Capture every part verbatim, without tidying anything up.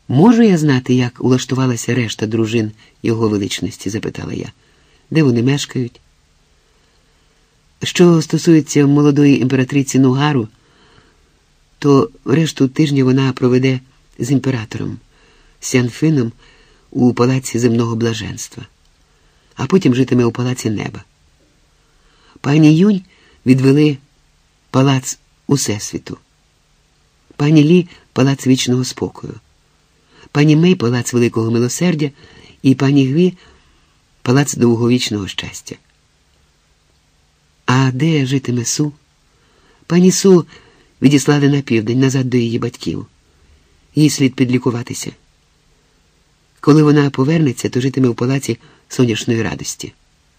«Можу я знати, як улаштувалася решта дружин його величності?» – запитала я. «Де вони мешкають?» Що стосується молодої імператриці Нугару, то решту тижня вона проведе з імператором Сянфином у палаці земного блаженства, а потім житиме у палаці неба. Пані Юнь відвели палац Усесвіту, пані Лі – палац вічного спокою, пані Мей – палац великого милосердя і пані Гві – палац довговічного щастя. А де житиме Су? Пані Су відіслали на південь, назад до її батьків. Їй слід підлікуватися. Коли вона повернеться, то житиме в палаці сонячної радості.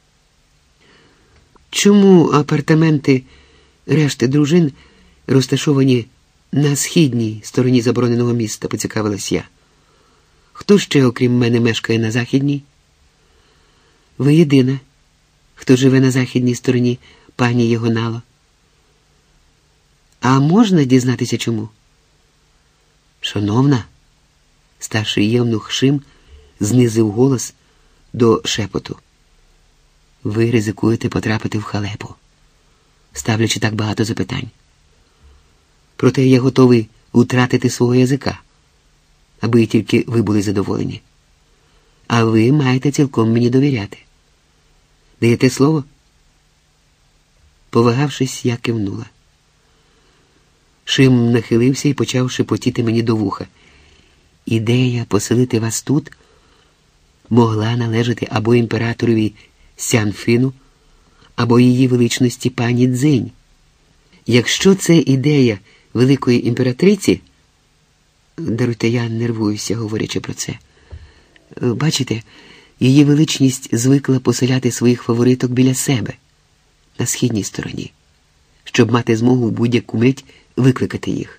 Чому апартаменти решти дружин розташовані на східній стороні забороненого міста, поцікавилась я. Хто ще, окрім мене, мешкає на західній? Ви єдина, хто живе на західній стороні, пані Єгонало. А можна дізнатися чому? Шановна, старший євнух Шим знизив голос до шепоту. Ви ризикуєте потрапити в халепу, ставлячи так багато запитань. Проте я готовий утратити свого язика, аби тільки ви були задоволені. А ви маєте цілком мені довіряти. Даєте слово? Повагавшись, я кивнула. Шим нахилився і почав шепотіти мені до вуха. Ідея поселити вас тут могла належати або імператорові Сянфину, або її величності пані Цзинь. Якщо це ідея великої імператриці, даруйте, я нервуюся, говорячи про це. Бачите, її величність звикла поселяти своїх фавориток біля себе, на східній стороні, щоб мати змогу в будь-яку мить викликати їх.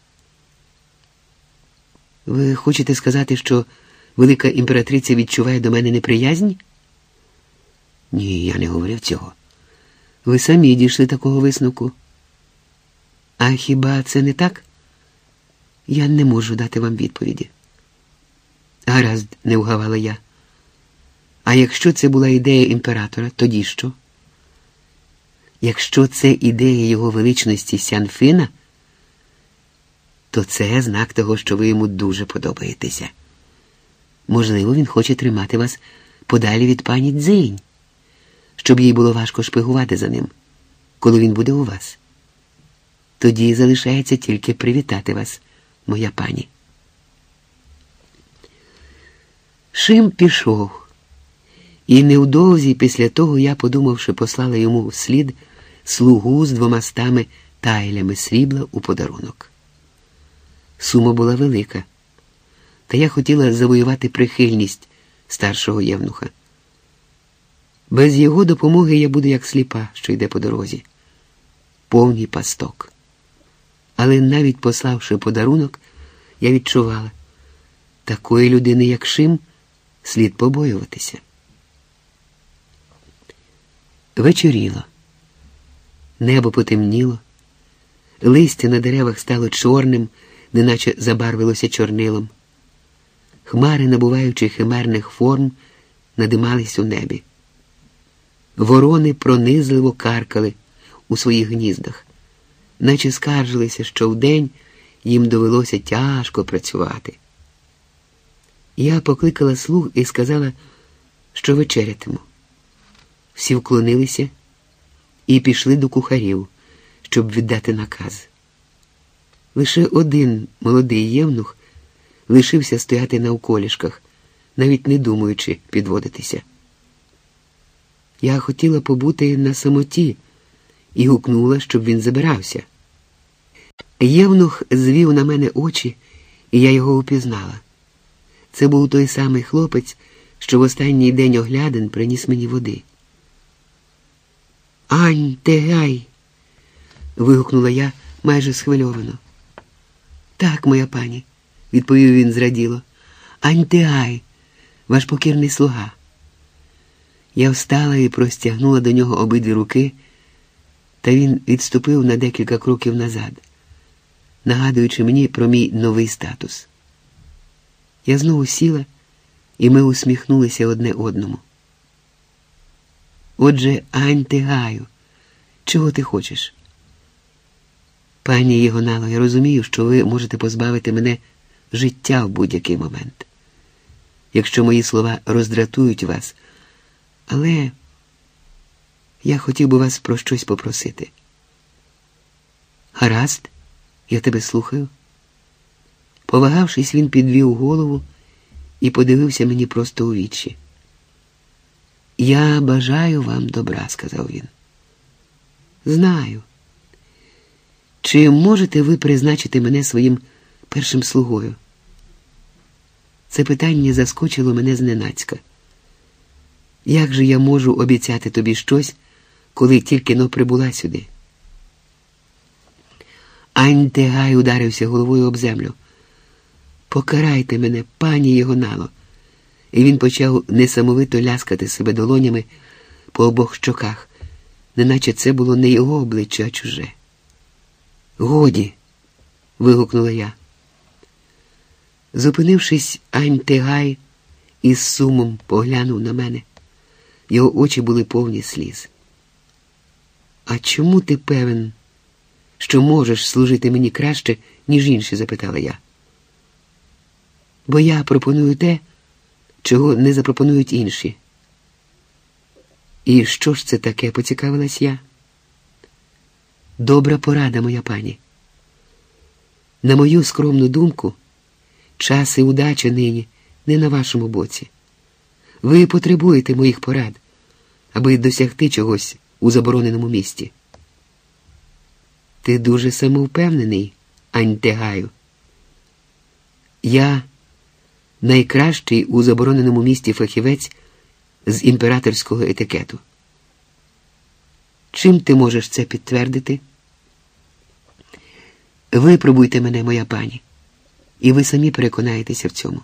Ви хочете сказати, що велика імператриця відчуває до мене неприязнь? Ні, я не говорив цього. Ви самі дійшли такого висновку. А хіба це не так? Я не можу дати вам відповіді. Гаразд, не вгавала я. А якщо це була ідея імператора, тоді що? Якщо це ідея його величності Сянфина, то це знак того, що ви йому дуже подобаєтеся. Можливо, він хоче тримати вас подалі від пані Цзинь, щоб їй було важко шпигувати за ним, коли він буде у вас. Тоді залишається тільки привітати вас, моя пані. Шим пішов, і невдовзі після того я, подумавши, послала йому вслід слугу з двомастами тайлями срібла у подарунок. Сума була велика, та я хотіла завоювати прихильність старшого євнуха. Без його допомоги я буду як сліпа, що йде по дорозі. Повний пасток. Але навіть пославши подарунок, я відчувала, такої людини, як Шим, слід побоюватися. Вечоріло. Небо потемніло. Листя на деревах стало чорним, неначе забарвилося чорнилом. Хмари, набуваючи химерних форм, надимались у небі. Ворони пронизливо каркали у своїх гніздах, наче скаржилися, що вдень їм довелося тяжко працювати. Я покликала слуг і сказала, що вечерятиму. Всі вклонилися і пішли до кухарів, щоб віддати наказ. Лише один молодий євнух лишився стояти на околішках, навіть не думаючи підводитися. Я хотіла побути на самоті і гукнула, щоб він забирався. Євнух звів на мене очі, і я його упізнала. Це був той самий хлопець, що в останній день оглядин приніс мені води. «Ань, тегай!» – вигукнула я майже схвильовано. «Так, моя пані», – відповів він зраділо. «Ань, тегай, ваш покірний слуга». Я встала і простягнула до нього обидві руки, та він відступив на декілька кроків назад, нагадуючи мені про мій новий статус. Я знову сіла, і ми усміхнулися одне одному. Отже, Ань Тигаю, чого ти хочеш? Пані Єгонало, я розумію, що ви можете позбавити мене життя в будь-який момент, якщо мої слова роздратують вас, але я хотів би вас про щось попросити. Гаразд, я тебе слухаю. Повагавшись, він підвів голову і подивився мені просто у вічі. «Я бажаю вам добра», – сказав він. «Знаю. Чи можете ви призначити мене своїм першим слугою?» Це питання заскочило мене зненацька. Як же я можу обіцяти тобі щось, коли тільки-но прибула сюди? Ань Тигай ударився головою об землю. «Покарайте мене, пані Єгонало!» І він почав несамовито ляскати себе долонями по обох щоках, неначе це було не його обличчя, а чуже. «Годі!» – вигукнула я. Зупинившись, Ань Тигай із сумом поглянув на мене. Його очі були повні сліз. «А чому ти певен, що можеш служити мені краще, ніж інші?» – запитала я. «Бо я пропоную те, чого не запропонують інші». «І що ж це таке?» – поцікавилась я. «Добра порада, моя пані. На мою скромну думку, час і удача нині не на вашому боці. Ви потребуєте моїх порад, аби досягти чогось у забороненому місті». «Ти дуже самовпевнений, Ань Тигаю. Я найкращий у забороненому місті фахівець з імператорського етикету. Чим ти можеш це підтвердити?» «Випробуйте мене, моя пані, і ви самі переконаєтеся в цьому».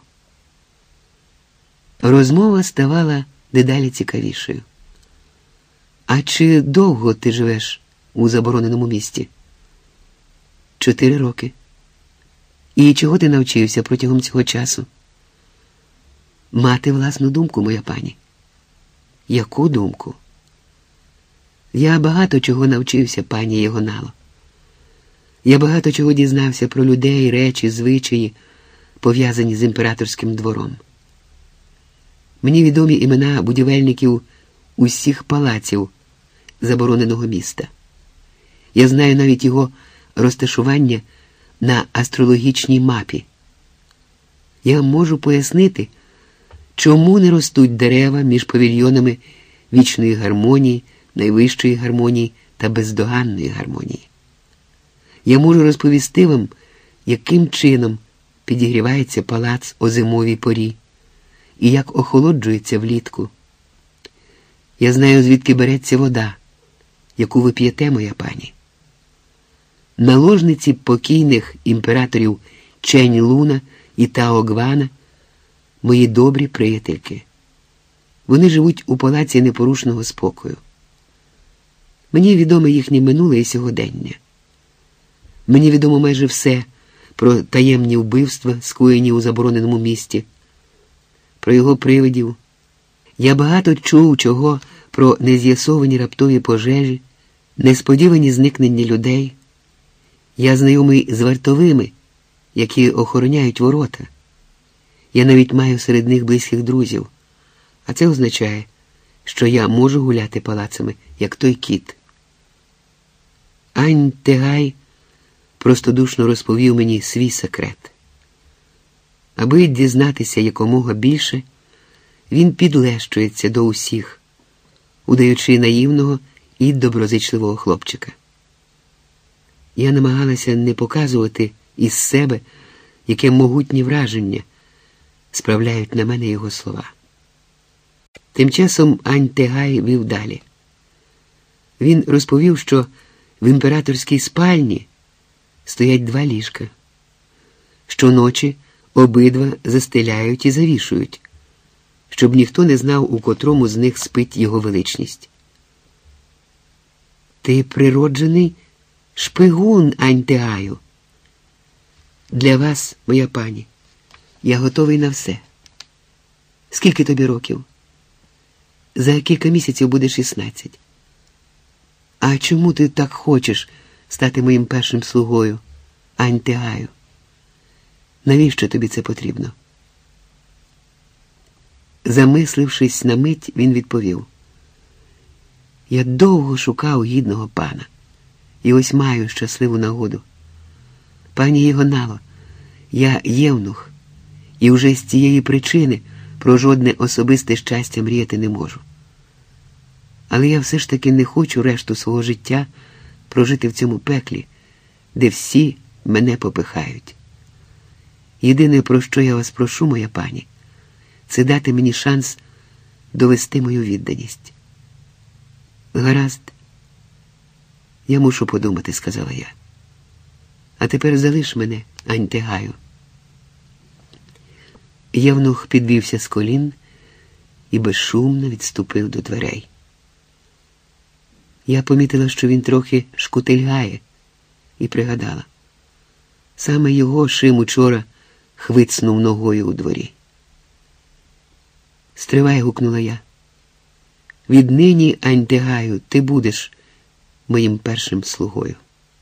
Розмова ставала дедалі цікавішою. «А чи довго ти живеш у забороненому місті?» «Чотири роки». «І чого ти навчився протягом цього часу?» «Мати власну думку, моя пані». «Яку думку?» «Я багато чого навчився, пані Єгонало. Я багато чого дізнався про людей, речі, звичаї, пов'язані з імператорським двором. Мені відомі імена будівельників усіх палаців забороненого міста. Я знаю навіть його розташування на астрологічній мапі. Я можу пояснити, чому не ростуть дерева між павільйонами вічної гармонії, найвищої гармонії та бездоганної гармонії. Я можу розповісти вам, яким чином підігрівається палац о зимовій порі і як охолоджується влітку. Я знаю, звідки береться вода, яку ви п'єте, моя пані. Наложниці покійних імператорів Чень Луна і Тао Гвана – мої добрі приятельки. Вони живуть у палаці непорушного спокою. Мені відоме їхнє минуле і сьогодення. Мені відомо майже все про таємні вбивства, скоєні у забороненому місті, про його привидів. Я багато чув чого про нез'ясовані раптові пожежі, несподівані зникнення людей. Я знайомий з вартовими, які охороняють ворота. Я навіть маю серед них близьких друзів, а це означає, що я можу гуляти палацами, як той кіт. Ань Тигай простодушно розповів мені свій секрет. Аби дізнатися якомога більше, він підлещується до усіх, удаючи наївного і доброзичливого хлопчика. Я намагалася не показувати із себе, яке могутнє враження справляють на мене його слова. Тим часом Ань Тигай вів далі. Він розповів, що в імператорській спальні стоять два ліжка. Щоночі обидва застеляють і завішують, щоб ніхто не знав, у котрому з них спить його величність. «Ти природжений шпигун, Ань Тигаю. Для вас, моя пані, Я готовий на все. Скільки тобі років? За кілька місяців буде шістнадцять. А чому ти так хочеш стати моїм першим слугою, Ань Тегаю? Навіщо тобі це потрібно? Замислившись на мить, він відповів. Я довго шукав гідного пана, і ось маю щасливу нагоду. Пані Єгонало, я євнух, і вже з цієї причини про жодне особисте щастя мріяти не можу. Але я все ж таки не хочу решту свого життя прожити в цьому пеклі, де всі мене попихають. Єдине, про що я вас прошу, моя пані, це дати мені шанс довести мою відданість. Гаразд. Я мушу подумати, сказала я. А тепер залиш мене, Ань Тегаю. Євнух підвівся з колін і безшумно відступив до дверей. Я помітила, що він трохи шкутильгає, і пригадала. Саме його Шим учора хвицнув ногою у дворі. «Стривай», – гукнула я. «Віднині, Ань Тегаю, ти будеш моїм першим слугою».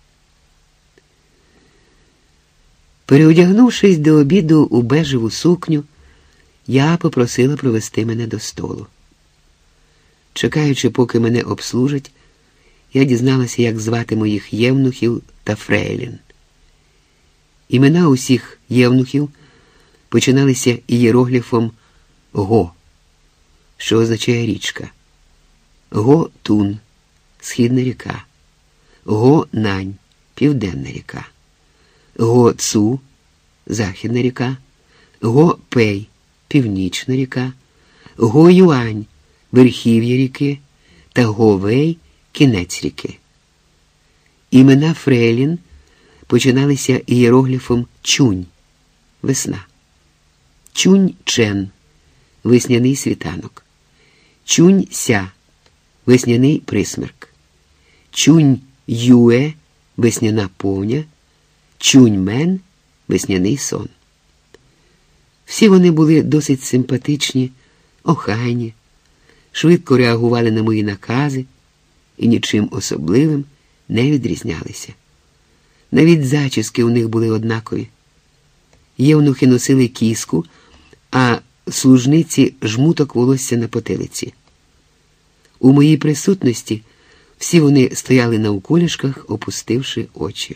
Переодягнувшись до обіду у бежеву сукню, я попросила провести мене до столу. Чекаючи, поки мене обслужать, я дізналася, як звати моїх євнухів та фрейлін. Імена усіх євнухів починалися ієрогліфом «Го», що означає річка. Го-Тун – східна ріка. Го-Нань – південна ріка. Го-Цу – західна ріка. Го-Пей – північна ріка. Го-Юань – верхів'я ріки. Та Го-Вей – кінець ріки. Імена фрейлін починалися ієрогліфом Чунь – весна. Чунь-Чен – весняний світанок. Чунь-Ся – весняний присмерк. Чунь-Юе – весняна повня. Чунь-Мен – весняний сон. Всі вони були досить симпатичні, охайні, швидко реагували на мої накази і нічим особливим не відрізнялися. Навіть зачіски у них були однакові. Євнухи носили кіску, а служниці – жмуток волосся на потилиці. У моїй присутності всі вони стояли на уколішках, опустивши очі.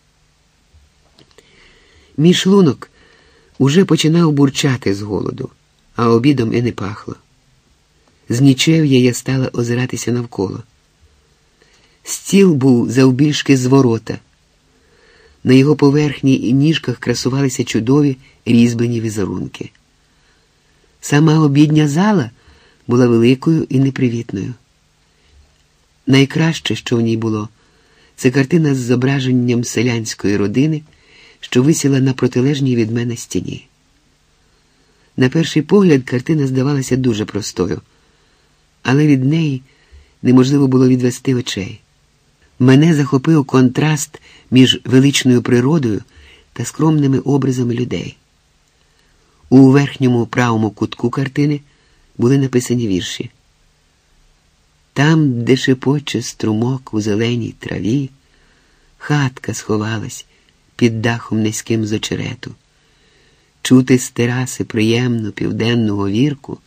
Мій шлунок уже починав бурчати з голоду, а обідом і не пахло. З нічев'я я стала озиратися навколо. Стіл був завбільшки з ворота. На його поверхні і ніжках красувалися чудові різьблені візерунки. Сама обідня зала була великою і непривітною. Найкраще, що в ній було, це картина з зображенням селянської родини, що висіла на протилежній від мене стіні. На перший погляд картина здавалася дуже простою, але від неї неможливо було відвести очей. Мене захопив контраст між величною природою та скромними образами людей. У верхньому правому кутку картини були написані вірші. Там, де шепоче струмок у зеленій траві, хатка сховалась під дахом низьким з очерету. Чути з тераси приємну південну говірку,